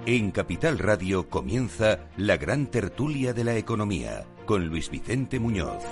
En Capital Radio comienza la gran tertulia de la economía con Luis Vicente Muñoz.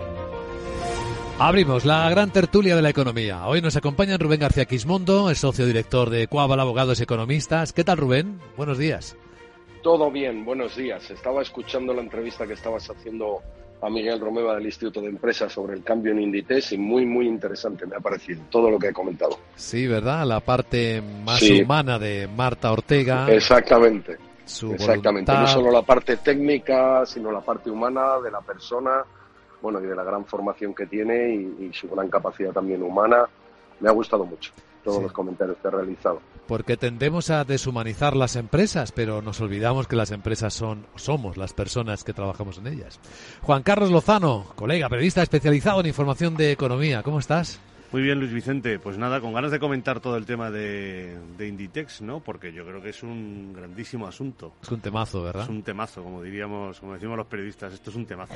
Abrimos la gran tertulia de la economía. Hoy nos acompaña Rubén García Quismondo, el socio director de Quabal Abogados y Economistas. ¿Qué tal, Rubén? Buenos días. Todo bien, buenos días. Estaba escuchando la entrevista que estabas haciendo a Miguel Romeva del Instituto de Empresas sobre el cambio en Inditex y muy interesante me ha parecido todo lo que he comentado. Sí, ¿verdad? La parte más humana de Marta Ortega. Exactamente. Exactamente. No solo la parte técnica, sino la parte humana de la persona, bueno, y de la gran formación que tiene y su gran capacidad también humana. Me ha gustado mucho todos los comentarios que ha realizado. Porque tendemos a deshumanizar las empresas, pero nos olvidamos que las empresas somos las personas que trabajamos en ellas. Juan Carlos Lozano, colega, periodista especializado en información de economía. ¿Cómo estás? Muy bien, Luis Vicente. Pues nada, con ganas de comentar todo el tema de Inditex, ¿no? Porque yo creo que es un grandísimo asunto. Es un temazo, ¿verdad? Es un temazo, como decimos los periodistas. Esto es un temazo.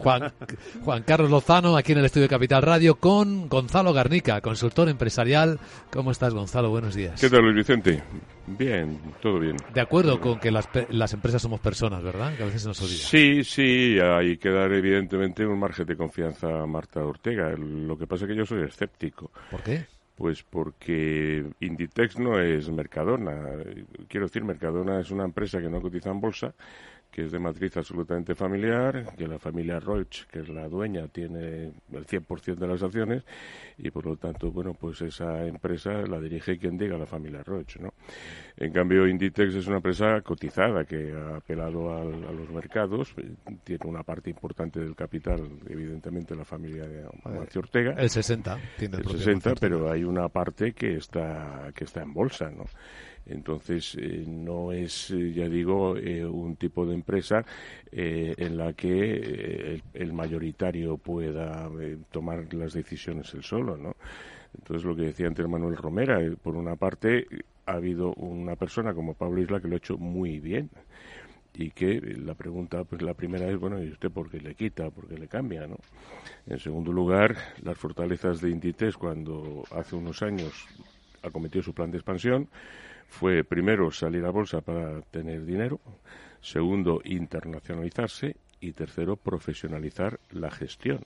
Juan Carlos Lozano, aquí en el estudio de Capital Radio, con Gonzalo Garnica, consultor empresarial. ¿Cómo estás, Gonzalo? Buenos días. ¿Qué tal, Luis Vicente? Bien, todo bien. De acuerdo con que las empresas somos personas, ¿verdad? Que a veces se nos olvida. Sí, hay que dar evidentemente un margen de confianza a Marta Ortega. Lo que pasa es que yo soy escéptico. ¿Por qué? Pues porque Inditex no es Mercadona. Quiero decir, Mercadona es una empresa que no cotiza en bolsa, que es de matriz absolutamente familiar, que la familia Roig, que es la dueña, tiene el 100% de las acciones y por lo tanto, bueno, pues esa empresa la dirige quien diga la familia Roig, ¿no? En cambio, Inditex es una empresa cotizada que ha apelado a los mercados, tiene una parte importante del capital, evidentemente la familia de Amancio Ortega. El 60, tiene el 60, pero hay una parte que está en bolsa, ¿no? Entonces, no es, ya digo, un tipo de empresa en la que el mayoritario pueda tomar las decisiones él solo, ¿no? Entonces, lo que decía antes Manuel Romera, por una parte, ha habido una persona como Pablo Isla que lo ha hecho muy bien y que la pregunta, pues la primera es, bueno, ¿y usted por qué le quita, por qué le cambia, no? En segundo lugar, las fortalezas de Inditex, cuando hace unos años acometió su plan de expansión, fue primero salir a bolsa para tener dinero, segundo internacionalizarse y tercero profesionalizar la gestión.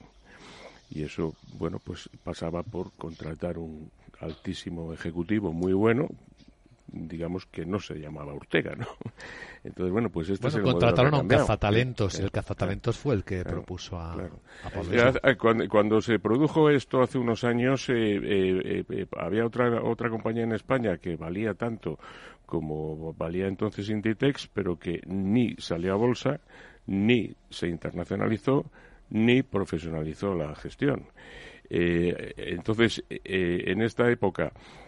Y eso, bueno, pues pasaba por contratar un altísimo ejecutivo muy bueno, digamos que no se llamaba Ortega, ¿no? Entonces, bueno, pues este es el contrataron a un cambiado. Cazatalentos, el Cazatalentos fue el que propuso a Pablo. Cuando se produjo esto hace unos años, había otra compañía en España que valía tanto como valía entonces Inditex, pero que ni salió a bolsa, ni se internacionalizó, ni profesionalizó la gestión. Entonces, en esta época,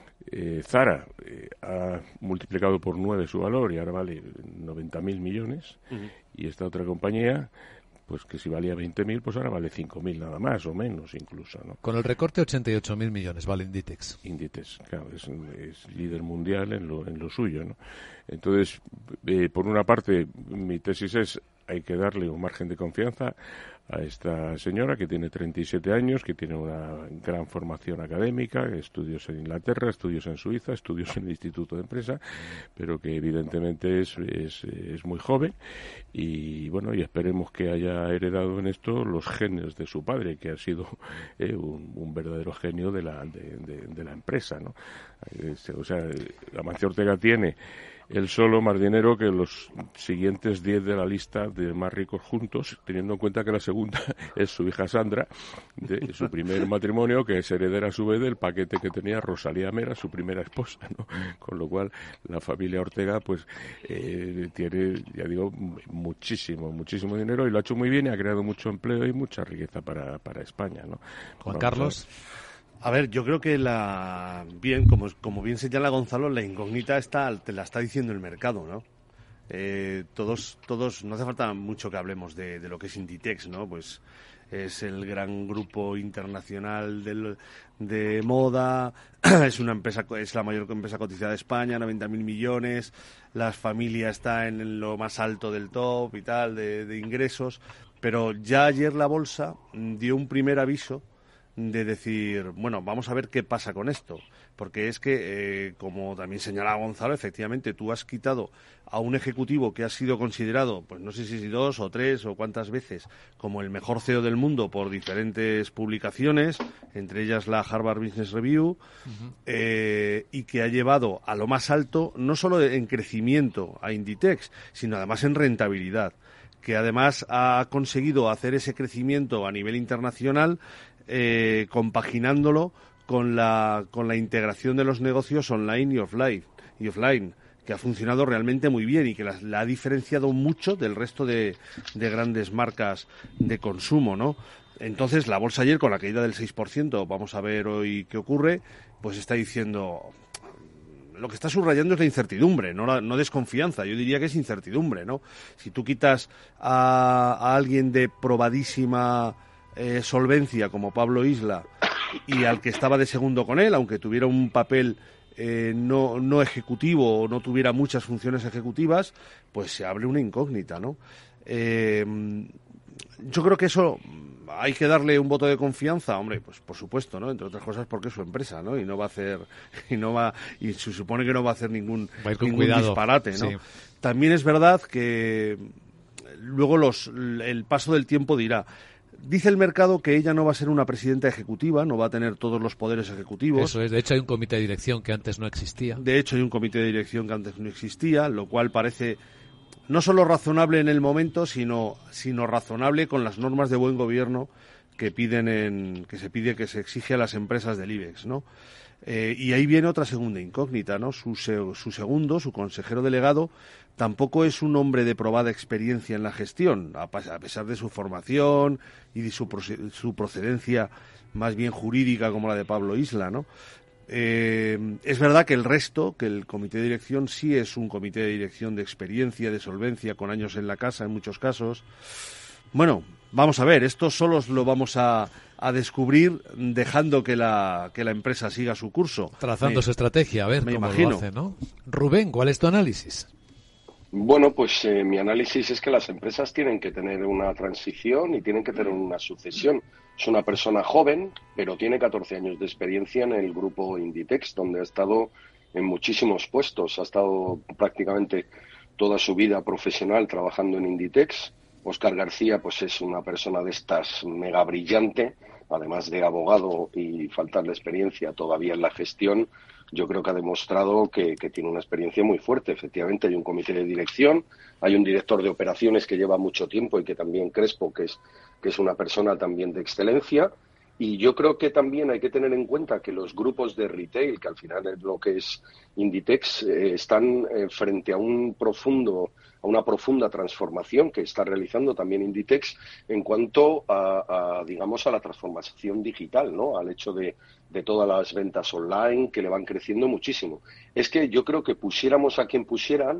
Zara ha multiplicado por 9 su valor y ahora vale 90.000 millones. Y esta otra compañía, pues que si valía 20.000, pues ahora vale 5.000 nada más o menos incluso, ¿no? Con el recorte 88.000 millones vale Inditex. Inditex, claro, es líder mundial en lo suyo, ¿no? Entonces, por una parte, mi tesis es hay que darle un margen de confianza a esta señora que tiene 37 años, que tiene una gran formación académica, estudios en Inglaterra, estudios en Suiza, estudios en el Instituto de Empresa, pero que evidentemente es muy joven y bueno, y esperemos que haya heredado en esto los genes de su padre, que ha sido un verdadero genio de la empresa, ¿no? O sea, Amancio Ortega tiene él solo más dinero que los siguientes 10 de la lista de más ricos juntos, teniendo en cuenta que la segunda es su hija Sandra, de su primer matrimonio, que es heredera a su vez del paquete que tenía Rosalía Mera, su primera esposa, ¿no? Con lo cual, la familia Ortega, pues, tiene, ya digo, muchísimo dinero y lo ha hecho muy bien y ha creado mucho empleo y mucha riqueza para España, ¿no? Juan Carlos. A ver, yo creo que como bien señala Gonzalo, la incógnita te la está diciendo el mercado, ¿no? Todos, no hace falta mucho que hablemos de lo que es Inditex, ¿no? Pues es el gran grupo internacional de moda, es la mayor empresa cotizada de España, 90.000 millones, la familia está en lo más alto del top y tal, de ingresos, pero ya ayer la bolsa dio un primer aviso de decir, bueno, vamos a ver qué pasa con esto. porque es que, como también señalaba Gonzalo, efectivamente tú has quitado a un ejecutivo que ha sido considerado, pues no sé si 2 o 3 o cuántas veces, como el mejor CEO del mundo por diferentes publicaciones, entre ellas la Harvard Business Review, y que ha llevado a lo más alto, no solo en crecimiento a Inditex, sino además en rentabilidad, que además ha conseguido hacer ese crecimiento a nivel internacional, compaginándolo con la integración de los negocios online y offline, que ha funcionado realmente muy bien y que la ha diferenciado mucho del resto de grandes marcas de consumo, ¿no? Entonces, la bolsa ayer, con la caída del 6%, vamos a ver hoy qué ocurre, pues está diciendo... Lo que está subrayando es la incertidumbre, no desconfianza. Yo diría que es incertidumbre, ¿no? Si tú quitas a alguien de probadísima solvencia como Pablo Isla y al que estaba de segundo con él, aunque tuviera un papel no ejecutivo o no tuviera muchas funciones ejecutivas, pues se abre una incógnita, ¿no? Yo creo que eso hay que darle un voto de confianza, hombre, pues por supuesto, ¿no? Entre otras cosas porque es su empresa, ¿no? Y se supone que no va a hacer ningún disparate, ¿no? Sí. También es verdad que luego el paso del tiempo dirá. Dice el mercado que ella no va a ser una presidenta ejecutiva, no va a tener todos los poderes ejecutivos. Eso es, de hecho hay un comité de dirección que antes no existía. Lo cual parece no solo razonable en el momento, sino razonable con las normas de buen gobierno que se exige a las empresas del IBEX, ¿no? Y ahí viene otra segunda incógnita, ¿no? Su consejero delegado, tampoco es un hombre de probada experiencia en la gestión, a pesar de su formación y de su procedencia más bien jurídica como la de Pablo Isla, ¿no? Es verdad que el comité de dirección sí es un comité de dirección de experiencia, de solvencia, con años en la casa en muchos casos. Bueno, vamos a ver, esto solo lo vamos a descubrir dejando que la empresa siga su curso. Trazando su estrategia, a ver cómo lo hace, ¿no? Rubén, ¿cuál es tu análisis? Bueno, pues mi análisis es que las empresas tienen que tener una transición y tienen que tener una sucesión. Es una persona joven, pero tiene 14 años de experiencia en el grupo Inditex, donde ha estado en muchísimos puestos. Ha estado prácticamente toda su vida profesional trabajando en Inditex. Óscar García, pues es una persona de estas mega brillante, además de abogado y faltarle experiencia todavía en la gestión. Yo creo que ha demostrado que tiene una experiencia muy fuerte. Efectivamente, hay un comité de dirección, hay un director de operaciones que lleva mucho tiempo y que también Crespo, que es una persona también de excelencia. Y yo creo que también hay que tener en cuenta que los grupos de retail, que al final es lo que es Inditex, están frente a una profunda transformación que está realizando también Inditex en cuanto a la transformación digital, ¿no? Al hecho de todas las ventas online que le van creciendo muchísimo. Es que yo creo que pusiéramos a quien pusieran,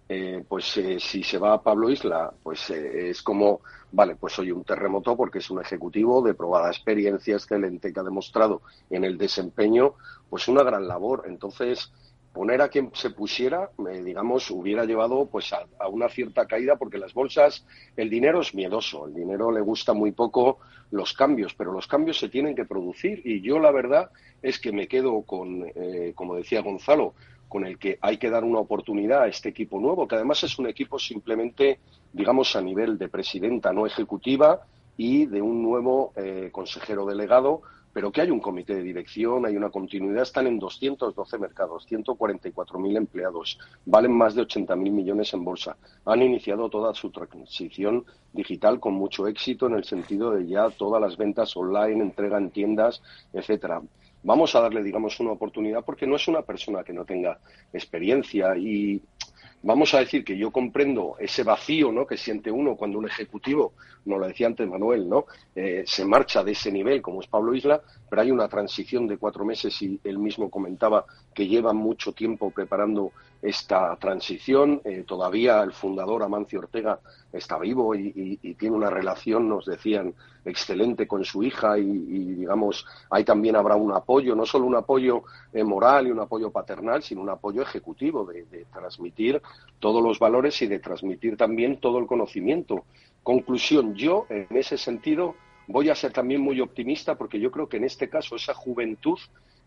si se va a Pablo Isla, pues es como, vale, pues soy un terremoto porque es un ejecutivo de probada experiencia excelente que ha demostrado en el desempeño pues una gran labor. Entonces, poner a quien se pusiera, hubiera llevado pues a una cierta caída, porque las bolsas, el dinero es miedoso, el dinero le gusta muy poco los cambios, pero los cambios se tienen que producir y yo la verdad es que me quedo con, como decía Gonzalo, con el que hay que dar una oportunidad a este equipo nuevo, que además es un equipo simplemente, a nivel de presidenta no ejecutiva y de un nuevo consejero delegado, pero que hay un comité de dirección, hay una continuidad, están en 212 mercados, 144.000 empleados, valen más de 80.000 millones en bolsa. Han iniciado toda su transición digital con mucho éxito en el sentido de ya todas las ventas online, entrega en tiendas, etcétera. Vamos a darle, una oportunidad porque no es una persona que no tenga experiencia y vamos a decir que yo comprendo ese vacío, ¿no?, que siente uno cuando un ejecutivo, nos lo decía antes Manuel, ¿no?, se marcha de ese nivel como es Pablo Isla, pero hay una transición de 4 meses y él mismo comentaba que lleva mucho tiempo preparando esta transición. Todavía el fundador Amancio Ortega está vivo y tiene una relación, nos decían, excelente con su hija y ahí también habrá un apoyo, no solo un apoyo moral y un apoyo paternal, sino un apoyo ejecutivo de transmitir todos los valores y de transmitir también todo el conocimiento. Conclusión, yo en ese sentido voy a ser también muy optimista porque yo creo que en este caso esa juventud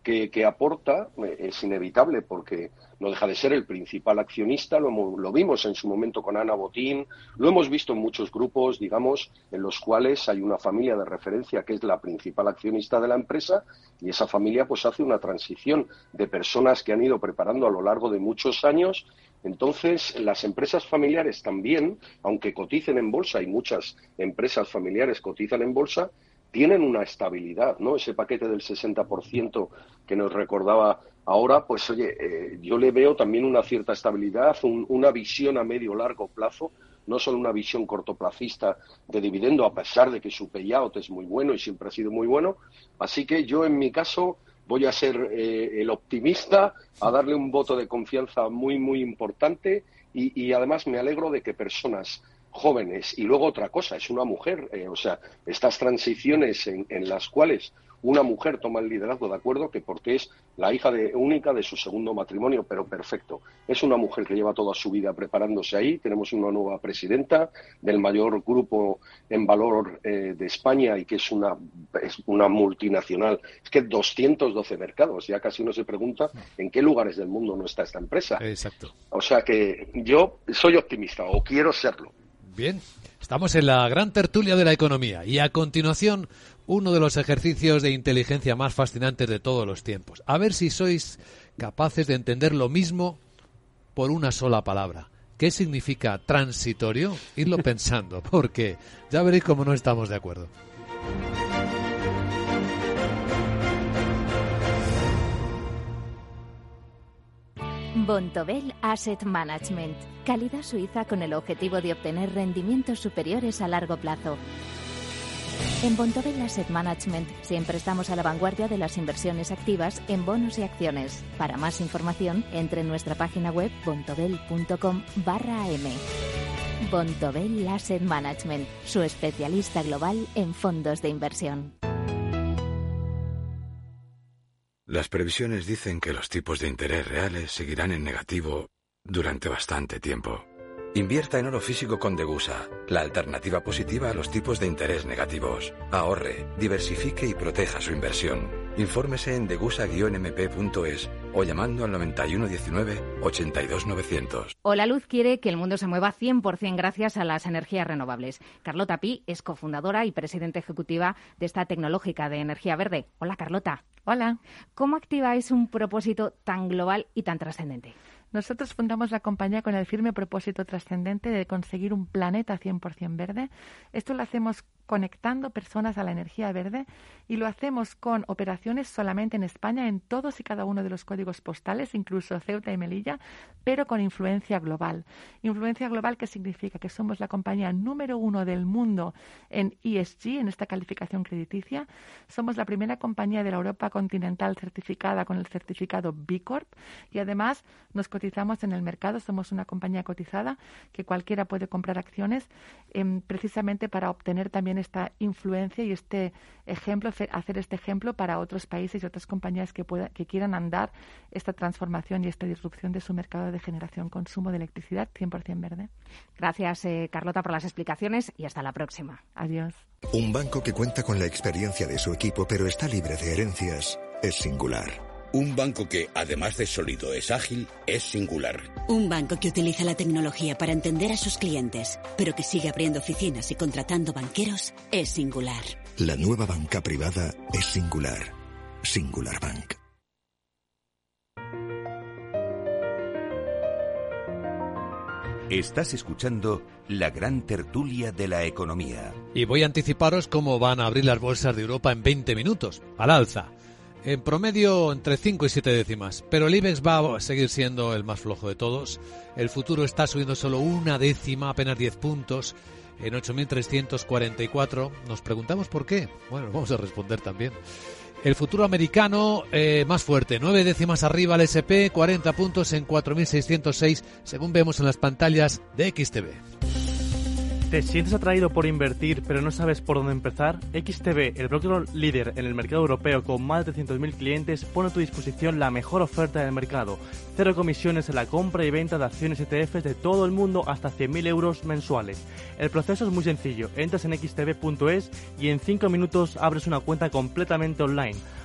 que aporta es inevitable porque no deja de ser el principal accionista. Lo vimos en su momento con Ana Botín, lo hemos visto en muchos grupos, digamos, en los cuales hay una familia de referencia que es la principal accionista de la empresa, y esa familia pues hace una transición de personas que han ido preparando a lo largo de muchos años. Entonces, las empresas familiares también, aunque coticen en bolsa, y muchas empresas familiares cotizan en bolsa, tienen una estabilidad, ¿no? Ese paquete del 60% que nos recordaba ahora, pues oye, yo le veo también una cierta estabilidad, una visión a medio largo plazo, no solo una visión cortoplacista de dividendo, a pesar de que su payout es muy bueno y siempre ha sido muy bueno. Así que yo, en mi caso, voy a ser el optimista, a darle un voto de confianza muy, muy importante, y además me alegro de que personas jóvenes, y luego otra cosa, es una mujer, o sea, estas transiciones en las cuales una mujer toma el liderazgo, de acuerdo, que porque es la hija única de su segundo matrimonio, pero perfecto. Es una mujer que lleva toda su vida preparándose ahí. Tenemos una nueva presidenta del mayor grupo en valor de España, y que es una multinacional. Es que 212 mercados, ya casi uno se pregunta en qué lugares del mundo no está esta empresa. Exacto. O sea que yo soy optimista, o quiero serlo. Bien, estamos en la gran tertulia de la economía, y a continuación uno de los ejercicios de inteligencia más fascinantes de todos los tiempos. A ver si sois capaces de entender lo mismo por una sola palabra. ¿Qué significa transitorio? Irlo pensando, porque ya veréis cómo no estamos de acuerdo. Bontobel Asset Management. Calidad suiza con el objetivo de obtener rendimientos superiores a largo plazo. En Bontobel Asset Management siempre estamos a la vanguardia de las inversiones activas en bonos y acciones. Para más información, entre en nuestra página web bontobel.com/am. Bontobel Asset Management, su especialista global en fondos de inversión. Las previsiones dicen que los tipos de interés reales seguirán en negativo durante bastante tiempo. Invierta en oro físico con Degusa, la alternativa positiva a los tipos de interés negativos. Ahorre, diversifique y proteja su inversión. Infórmese en degusa-mp.es o llamando al 9119-82900. Hola Luz quiere que el mundo se mueva 100% gracias a las energías renovables. Carlota Pi es cofundadora y presidenta ejecutiva de esta tecnológica de energía verde. Hola Carlota. Hola. ¿Cómo activáis un propósito tan global y tan trascendente? Nosotros fundamos la compañía con el firme propósito trascendente de conseguir un planeta 100% verde. Esto lo hacemos conectando personas a la energía verde, y lo hacemos con operaciones solamente en España, en todos y cada uno de los códigos postales, incluso Ceuta y Melilla, pero con influencia global. Influencia global, ¿qué significa? Que somos la compañía número 1 del mundo en ESG, en esta calificación crediticia. Somos la primera compañía de la Europa continental certificada con el certificado B Corp, y además nos cotizamos en el mercado. Somos una compañía cotizada que cualquiera puede comprar acciones, precisamente para obtener también esta influencia y este ejemplo, hacer este ejemplo para otros países y otras compañías que quieran andar esta transformación y esta disrupción de su mercado de generación, consumo de electricidad 100% verde. Gracias, Carlota, por las explicaciones, y hasta la próxima. Adiós. Un banco que cuenta con la experiencia de su equipo pero está libre de herencias es Singular. Un banco que, además de sólido, es ágil, es Singular. Un banco que utiliza la tecnología para entender a sus clientes, pero que sigue abriendo oficinas y contratando banqueros, es Singular. La nueva banca privada es Singular. Singular Bank. Estás escuchando la gran tertulia de la economía. Y voy a anticiparos cómo van a abrir las bolsas de Europa en 20 minutos, al alza. En promedio entre 5 y 7 décimas, pero el IBEX va a seguir siendo el más flojo de todos. El futuro está subiendo solo una décima, apenas 10 puntos, en 8.344. Nos preguntamos por qué. Bueno, vamos a responder también. El futuro americano más fuerte, 9 décimas arriba el S&P, 40 puntos en 4.606, según vemos en las pantallas de XTB. ¿Te sientes atraído por invertir pero no sabes por dónde empezar? XTB, el broker líder en el mercado europeo con más de 300.000 clientes, pone a tu disposición la mejor oferta del mercado. 0 comisiones en la compra y venta de acciones ETFs de todo el mundo hasta 100.000 euros mensuales. El proceso es muy sencillo. Entras en xtb.es y en 5 minutos abres una cuenta completamente online.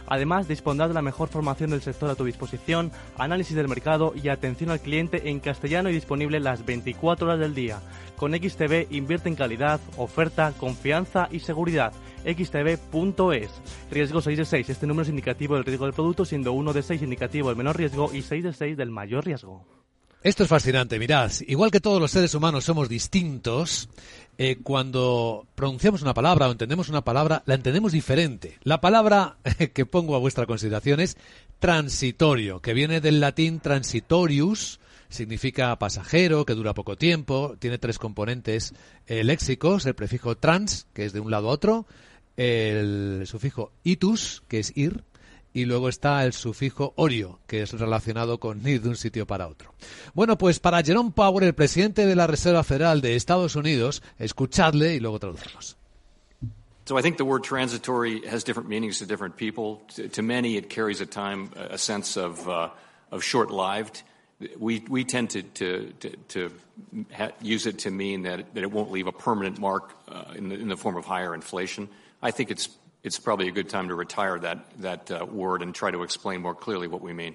Además, dispondrás de la mejor formación del sector a tu disposición, análisis del mercado y atención al cliente en castellano y disponible las 24 horas del día. Con XTB invierte en calidad, oferta, confianza y seguridad. xtb.es. Riesgo 6 de 6. Este número es indicativo del riesgo del producto, siendo 1 de 6 indicativo del menor riesgo y 6 de 6 del mayor riesgo. Esto es fascinante, mirad, igual que todos los seres humanos somos distintos, cuando pronunciamos una palabra o entendemos una palabra, la entendemos diferente. La palabra que pongo a vuestra consideración es transitorio, que viene del latín transitorius, significa pasajero, que dura poco tiempo, tiene 3 componentes léxicos, el prefijo trans, que es de un lado a otro, el sufijo itus, que es ir, y luego está el sufijo orio, que es relacionado con ir de un sitio para otro. Bueno, pues para Jerome Powell, el presidente de la Reserva Federal de Estados Unidos, escuchadle y luego traducimos. So I think the word transitory has different meanings to different people. To many, it carries a sense of short-lived. We tend to use it to mean that it won't leave a permanent mark in the form of higher inflation. I think it's probably a good time to retire that word and try to explain more clearly what we mean.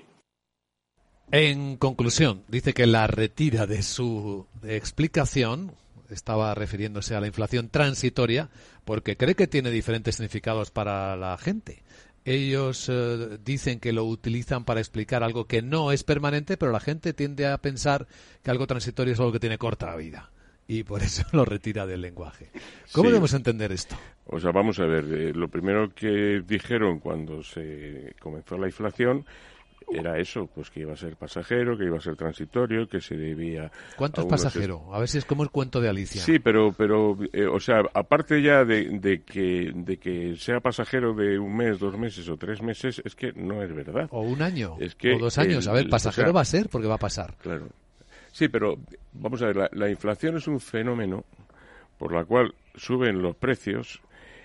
En conclusión, dice que la retira de su explicación, estaba refiriéndose a la inflación transitoria, porque cree que tiene diferentes significados para la gente. Ellos dicen que lo utilizan para explicar algo que no es permanente, pero la gente tiende a pensar que algo transitorio es algo que tiene corta vida. Y por eso lo retira del lenguaje. ¿Cómo debemos entender esto? O sea, vamos a ver, lo primero que dijeron cuando se comenzó la inflación era eso, pues que iba a ser pasajero, que iba a ser transitorio, que se debía... ¿Cuánto es pasajero? A ver si es como el cuento de Alicia. Sí, pero o sea, aparte ya de que sea pasajero de 1 mes, 2 meses o 3 meses, es que no es verdad. O 1 año, es que o 2 años. A ver, pasajero, o sea, va a ser porque va a pasar. Claro. Sí, pero vamos a ver, la inflación es un fenómeno por la cual suben los precios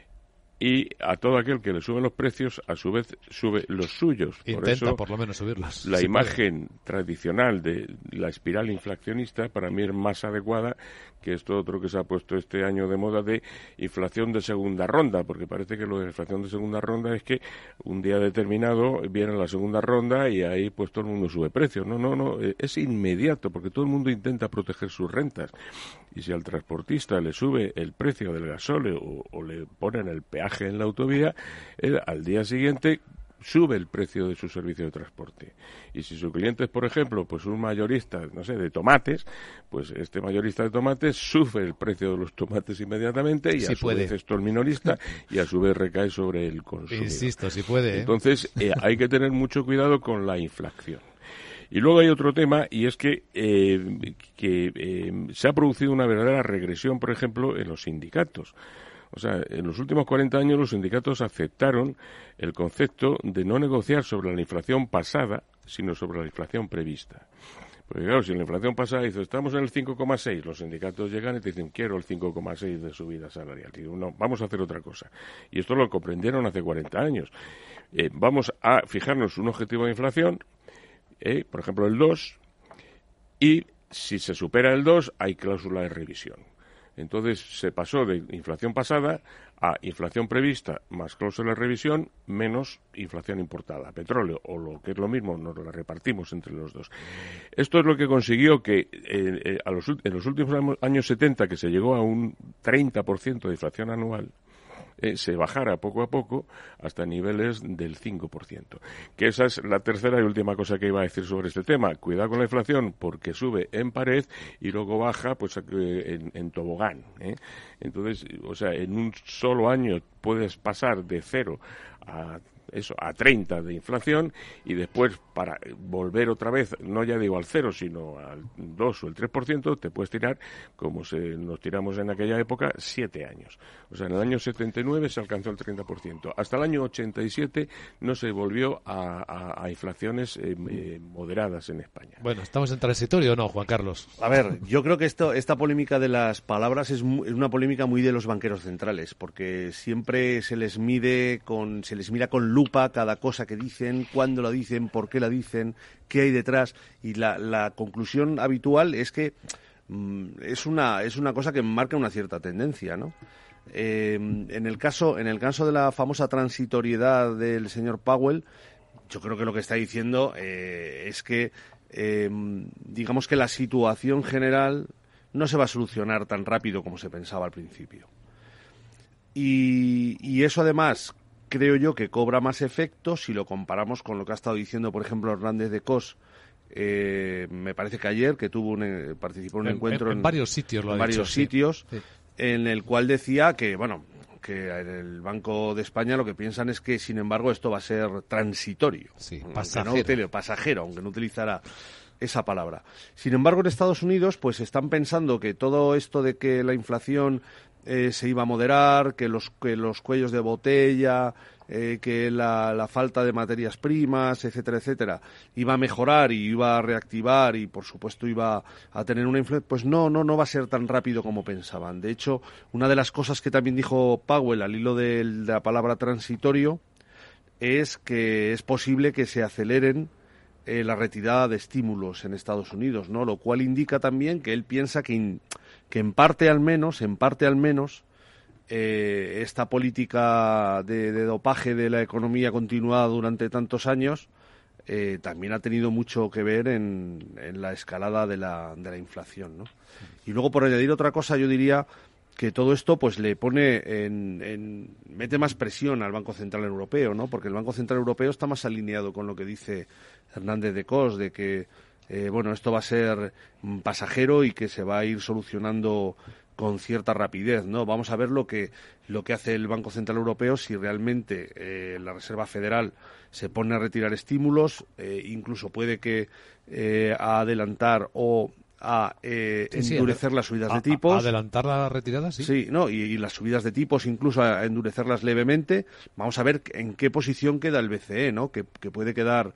y a todo aquel que le suben los precios, a su vez sube los suyos. Intenta por lo menos subirlos. La imagen tradicional de la espiral inflacionista para mí es más adecuada que esto otro que se ha puesto este año de moda de inflación de segunda ronda, porque parece que lo de inflación de segunda ronda es que un día determinado viene la segunda ronda y ahí pues todo el mundo sube precios. No, es inmediato porque todo el mundo intenta proteger sus rentas. Y si al transportista le sube el precio del gasóleo o le ponen el peaje en la autovía, él al día siguiente sube el precio de su servicio de transporte. Y si su cliente es, por ejemplo, pues un mayorista, no sé, de tomates, pues este mayorista de tomates sube el precio de los tomates inmediatamente y a su vez esto el minorista y a su vez recae sobre el consumidor. Insisto, si puede. Entonces, hay que tener mucho cuidado con la inflación. Y luego hay otro tema, y es que se ha producido una verdadera regresión, por ejemplo, en los sindicatos. O sea, en los últimos 40 años los sindicatos aceptaron el concepto de no negociar sobre la inflación pasada, sino sobre la inflación prevista. Porque claro, si la inflación pasada dice, estamos en el 5,6, los sindicatos llegan y te dicen, quiero el 5,6 de subida salarial. Y digo, no, vamos a hacer otra cosa. Y esto lo comprendieron hace 40 años. Vamos a fijarnos un objetivo de inflación, por ejemplo el 2, y si se supera el 2 hay cláusula de revisión. Entonces se pasó de inflación pasada a inflación prevista más cláusula de revisión menos inflación importada, petróleo, o lo que es lo mismo, nos la repartimos entre los dos. Esto es lo que consiguió que en los últimos años 70, que se llegó a un 30% de inflación anual, se bajara poco a poco hasta niveles del 5%. Que esa es la tercera y última cosa que iba a decir sobre este tema. Cuidado con la inflación porque sube en pared y luego baja pues en tobogán. Entonces, o sea, en un solo año puedes pasar de 0 a 30 de inflación y después para volver otra vez, no ya digo al 0, sino al 2 o el 3%, te puedes tirar, como nos tiramos en aquella época, 7 años. O sea, en el año 79 se alcanzó el 30%. Hasta el año 87 no se volvió a inflaciones moderadas en España. Bueno, ¿estamos en transitorio o no, Juan Carlos? A ver, yo creo que esta polémica de las palabras es una polémica muy de los banqueros centrales, porque siempre se les mira con lupa cada cosa que dicen, cuándo la dicen, por qué la dicen, qué hay detrás, y la conclusión habitual es que es una cosa que marca una cierta tendencia, ¿no? En el caso de la famosa transitoriedad del señor Powell, yo creo que lo que está diciendo es que digamos que la situación general no se va a solucionar tan rápido como se pensaba al principio. Y eso además creo yo que cobra más efecto si lo comparamos con lo que ha estado diciendo, por ejemplo, Hernández de Cos. Me parece que ayer, que participó en un encuentro en varios sitios, sí. En el cual decía que en el Banco de España lo que piensan es que, sin embargo, esto va a ser transitorio, pasajero, aunque no utilizara esa palabra. Sin embargo, en Estados Unidos pues están pensando que todo esto de que la inflación se iba a moderar, que los cuellos de botella, que la falta de materias primas, etcétera, iba a mejorar y iba a reactivar y, por supuesto, iba a tener una inflación, pues no va a ser tan rápido como pensaban. De hecho, una de las cosas que también dijo Powell al hilo de la palabra transitorio es que es posible que se aceleren la retirada de estímulos en Estados Unidos, ¿no? Lo cual indica también que él piensa que en parte al menos, esta política de dopaje de la economía continuada durante tantos años también ha tenido mucho que ver en la escalada de la inflación, ¿no? Y luego, por añadir otra cosa, yo diría que todo esto pues le pone mete más presión al Banco Central Europeo, ¿no? Porque el Banco Central Europeo está más alineado con lo que dice Hernández de Cos, de que esto va a ser pasajero y que se va a ir solucionando con cierta rapidez, ¿no? Vamos a ver lo que hace el Banco Central Europeo, si realmente la Reserva Federal se pone a retirar estímulos, incluso puede que a adelantar o a endurecer las subidas de tipos. ¿A adelantar la retirada? Sí. Sí, ¿no? Y las subidas de tipos, incluso a endurecerlas levemente. Vamos a ver en qué posición queda el BCE, ¿no? Que puede quedar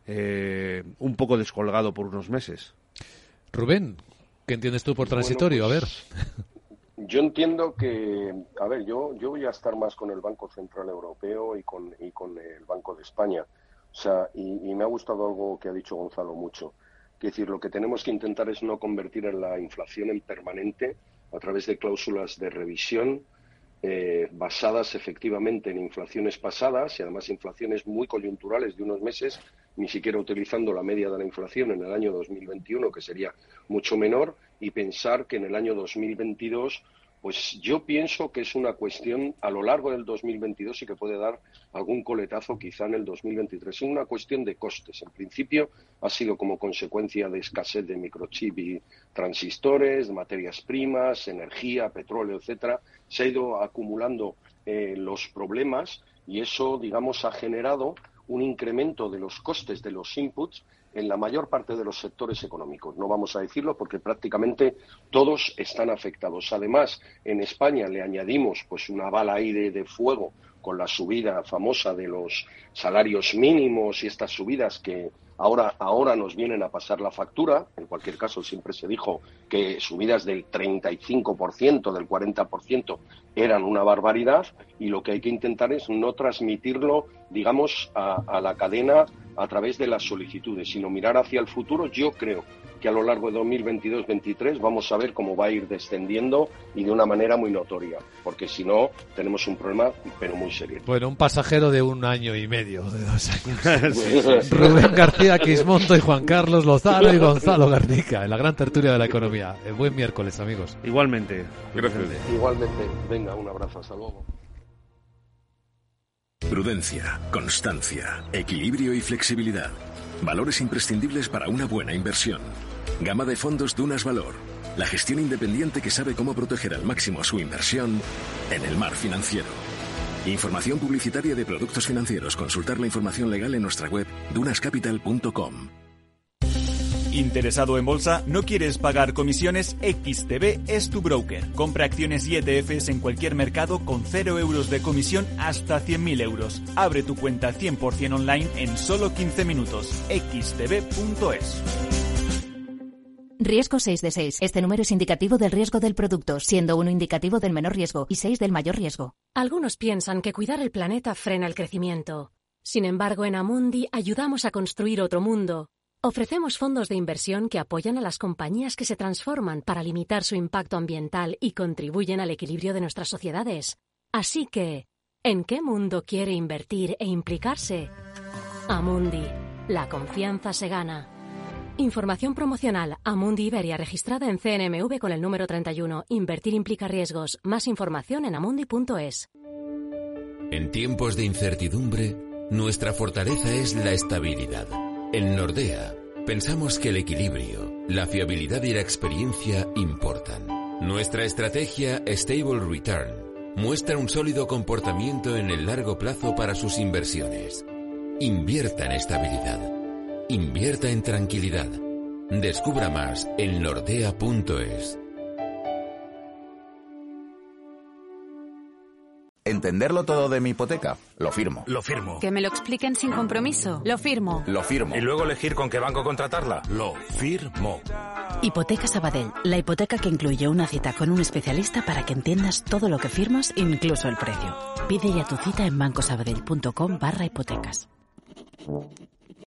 un poco descolgado por unos meses. Rubén, ¿qué entiendes tú por transitorio? Bueno, pues, a ver. Yo entiendo que, yo voy a estar más con el Banco Central Europeo y con el Banco de España. O sea, y me ha gustado algo que ha dicho Gonzalo mucho. Es decir, lo que tenemos que intentar es no convertir en la inflación en permanente a través de cláusulas de revisión basadas efectivamente en inflaciones pasadas y además inflaciones muy coyunturales de unos meses, ni siquiera utilizando la media de la inflación en el año 2021, que sería mucho menor, y pensar que en el año 2022, pues yo pienso que es una cuestión a lo largo del 2022 y que puede dar algún coletazo quizá en el 2023. Es una cuestión de costes. En principio ha sido como consecuencia de escasez de microchip y transistores, de materias primas, energía, petróleo, etcétera. Se ha ido acumulando los problemas y eso, digamos, ha generado un incremento de los costes de los inputs en la mayor parte de los sectores económicos. No vamos a decirlo porque prácticamente todos están afectados. Además, en España le añadimos pues una bala ahí de fuego con la subida famosa de los salarios mínimos y estas subidas que ahora nos vienen a pasar la factura. En cualquier caso, siempre se dijo que subidas del 35%, del 40% eran una barbaridad y lo que hay que intentar es no transmitirlo, digamos, a la cadena a través de las solicitudes, sino mirar hacia el futuro. Yo creo que a lo largo de 2022-23 vamos a ver cómo va a ir descendiendo y de una manera muy notoria, porque si no tenemos un problema, pero muy serio. Bueno, un pasajero de 1 año y medio, de 2 años. Rubén García Quismondo y Juan Carlos Lozano y Gonzalo Garnica, en la gran tertulia de la economía. Buen miércoles, amigos. Igualmente. Gracias. Igualmente. Venga, un abrazo. Hasta luego. Prudencia, constancia, equilibrio y flexibilidad. Valores imprescindibles para una buena inversión. Gama de fondos Dunas Valor. La gestión independiente que sabe cómo proteger al máximo su inversión en el mar financiero. Información publicitaria de productos financieros. Consultar la información legal en nuestra web dunascapital.com. ¿Interesado en bolsa? ¿No quieres pagar comisiones? XTB es tu broker. Compra acciones y ETFs en cualquier mercado con 0 euros de comisión hasta 100.000 euros. Abre tu cuenta 100% online en solo 15 minutos. xtb.es. Riesgo 6 de 6. Este número es indicativo del riesgo del producto, siendo 1 indicativo del menor riesgo y 6 del mayor riesgo. Algunos piensan que cuidar el planeta frena el crecimiento. Sin embargo, en Amundi ayudamos a construir otro mundo. Ofrecemos fondos de inversión que apoyan a las compañías que se transforman para limitar su impacto ambiental y contribuyen al equilibrio de nuestras sociedades. Así que, ¿en qué mundo quiere invertir e implicarse? Amundi. La confianza se gana. Información promocional. Amundi Iberia, registrada en CNMV con el número 31. Invertir implica riesgos. Más información en amundi.es. En tiempos de incertidumbre, nuestra fortaleza es la estabilidad. En Nordea, pensamos que el equilibrio, la fiabilidad y la experiencia importan. Nuestra estrategia Stable Return muestra un sólido comportamiento en el largo plazo para sus inversiones. Invierta en estabilidad. Invierta en tranquilidad. Descubra más en nordea.es. ¿Entenderlo todo de mi hipoteca? Lo firmo. Lo firmo. ¿Que me lo expliquen sin compromiso? Lo firmo. Lo firmo. ¿Y luego elegir con qué banco contratarla? Lo firmo. Hipoteca Sabadell, la hipoteca que incluye una cita con un especialista para que entiendas todo lo que firmas, incluso el precio. Pide ya tu cita en bancosabadell.com/hipotecas.